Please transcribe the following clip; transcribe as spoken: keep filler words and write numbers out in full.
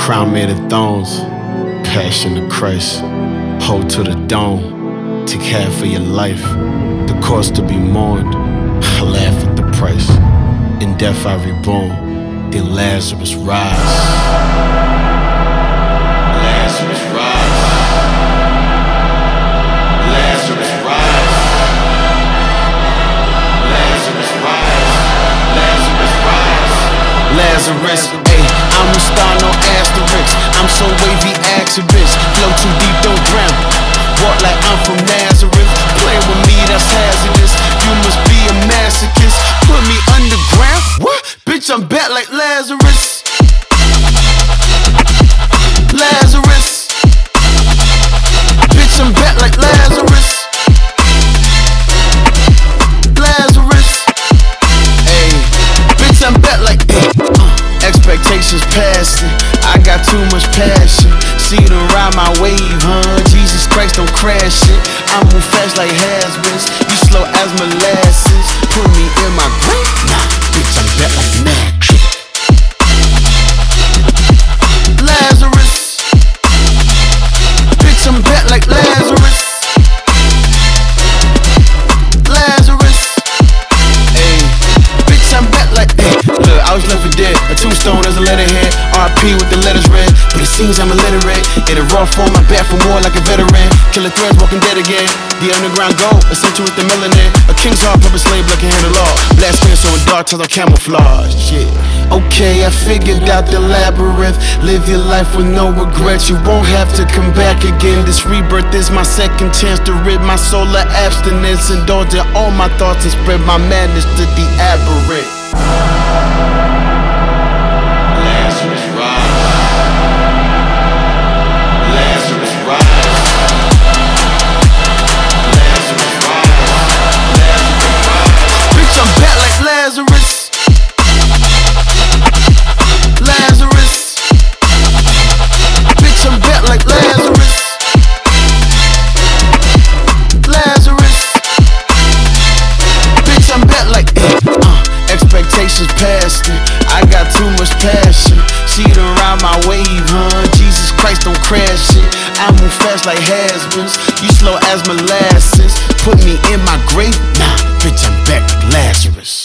Crown made of thorns, passion of Christ. Hold to the dome, take half of your life. The cost to be mourned, I laugh at the price. In death I reborn, then Lazarus rise. Lazarus rise. Lazarus rise. Lazarus rise. Lazarus rise. Lazarus, ayy, I'm a star, no asterisk. I'm so wavy, ask a bitch. Flow too deep, don't drown. Walk like I'm from Nazareth. Playing with me, that's hazardous. You must be a masochist. Put me underground? What? Bitch, I'm back like Lazarus. Lazarus. Bitch, I'm back like Lazarus. Lazarus. Ayy, bitch, I'm back like ayy. Uh, expectations passing. I got too much passion. See it around my wave, huh? Jesus Christ, don't crash it. I move fast like has-beens. You slow as molasses. Put me in my grave? Nah, bitch, I'm back like magic. Lazarus. Bitch, I'm back like Lazarus. Lazarus. Ayy, bitch, I'm back like ayy. Look, I was left for dead. A tombstone as a letterhead. R I P with the letters red. But it seems I'm illiterate. In a raw form, I bat for more like a veteran. Killer threads, walking dead again. The underground gold, essential with the melanin. A king's heart, puppet slave, like a hand of law. Black skin, so it's dark, till I camouflage. Shit. Okay, I figured out the labyrinth. Live your life with no regrets. You won't have to come back again. This rebirth is my second chance to rid my soul of abstinence. Indulge in all my thoughts and spread my madness to the aberrant. Lazarus rise. Lazarus rise. Lazarus rise. Lazarus rise. Bitch, I'm back like Lazarus. Lazarus. Bitch, I'm back like Lazarus. Lazarus. Bitch, I'm back like eh, uh, expectations past it. I got too much passion. See it around my wave, huh? Jesus Christ, don't crash it. I move fast like has-beens. You slow as molasses. Put me in my grave? Nah, bitch, I'm back like Lazarus.